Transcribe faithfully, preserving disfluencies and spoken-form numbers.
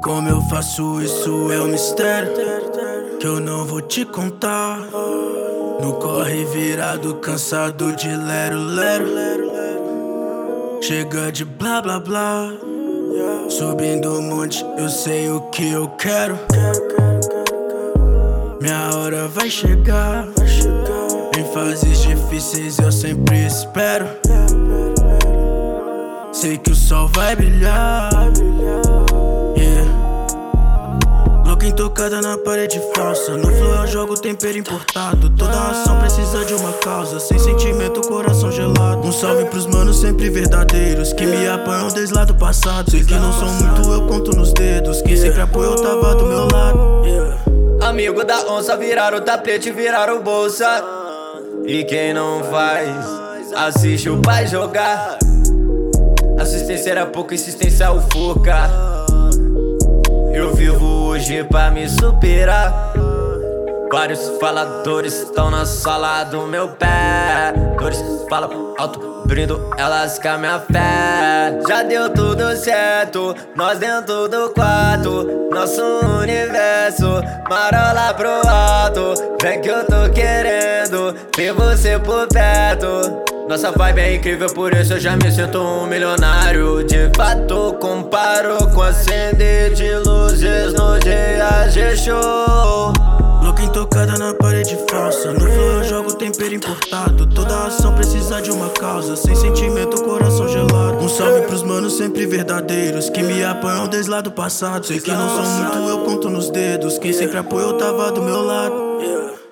Como eu faço isso é um mistério que eu não vou te contar. No corre virado, cansado de lero-lero. Chega de blá blá blá. Subindo o monte, eu sei o que eu quero. Minha hora vai chegar. Em fases difíceis eu sempre espero. Sei que o sol vai brilhar. Yeah. Louca intocada na parede falsa. No flow eu jogo tempero importado. Toda ação precisa de uma causa. Sem sentimento, coração gelado. Um salve pros manos sempre verdadeiros que me apoiam desde lá do passado. Sei que não são muito, eu conto nos dedos. Quem sempre apoiou tava do meu lado. Amigo da onça, viraram o tapete, viraram bolsa. E quem não faz, assiste o pai jogar. Assistência era pouco, insistência o foca. Eu vivo hoje pra me superar. Vários faladores estão na sala do meu pé. Dores falam alto, brindo elas com a minha fé. Já deu tudo certo, nós dentro do quarto. Nosso universo, marola pro alto. Vem que eu tô querendo ver você por perto. Nossa vibe é incrível, por isso eu já me sinto um milionário. De fato, comparo com acender de luzes no dia de show. Louca intocada na parede falsa. No flow eu jogo tempero importado. Toda ação precisa de uma causa. Sem sentimento, coração gelado. Um salve pros manos sempre verdadeiros que me apoiam desde lá do passado. Sei que não são muito, eu conto nos dedos. Quem sempre apoiou tava do meu lado.